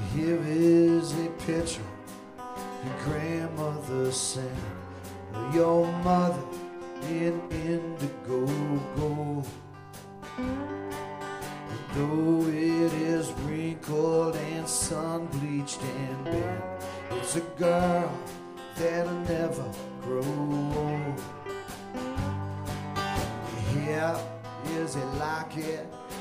Here is a picture your grandmother sent, of your mother in indigo gold. And though it is wrinkled and sun-bleached and bent, it's a girl that'll never grow old. Here is a locket